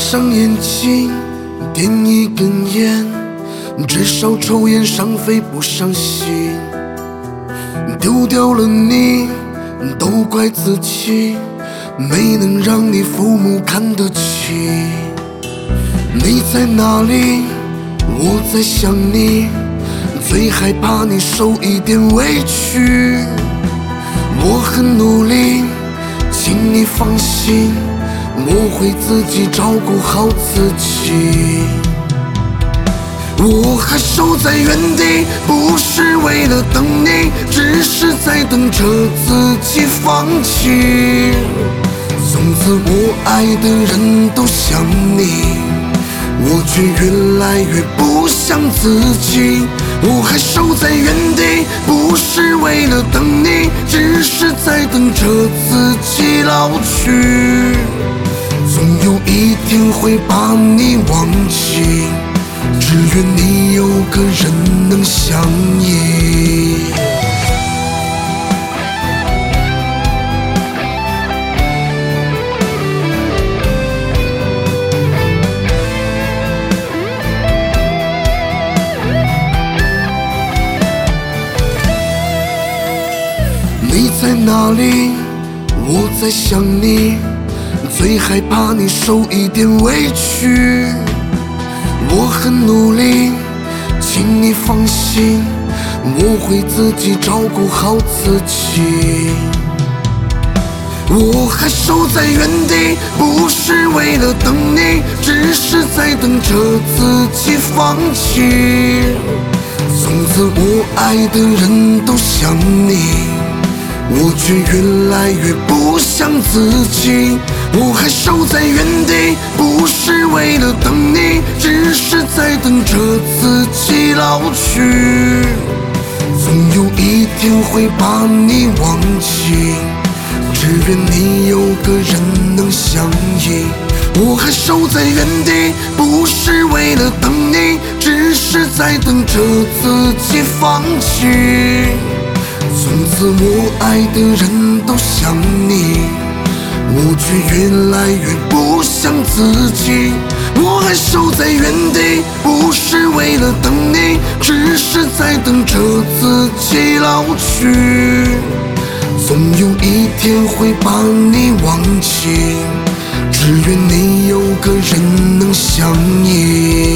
上眼睛，点一根烟，至少抽烟伤肺不伤心。丢掉了你，都怪自己没能让你父母看得起。你在哪里？我在想你，最害怕你受一点委屈。我很努力，请你放心，我会自己照顾好自己。我还守在原地，不是为了等你，只是在等着自己放弃。从此我爱的人都像你，我却越来越不像自己。我还守在原地，不是为了等你，只是在等着自己老去。总有一天会把你忘记，只愿你有个人能相依。你在哪里？我在想你，最害怕你受一点委屈。我很努力，请你放心，我会自己照顾好自己。我还守在原地，不是为了等你，只是在等着自己放弃。从此我爱的人都像你，我却越来越不像自己。我还守在原地，不是为了等你，只是在等着自己老去。总有一天会把你忘记，只愿你有个人能相依。我还守在原地，不是为了等你，只是在等着自己放弃。从此我爱的人都像你，我却越来越不像自己。我还守在原地，不是为了等你，只是在等着自己老去。总有一天会把你忘记，只愿你有个人能相依。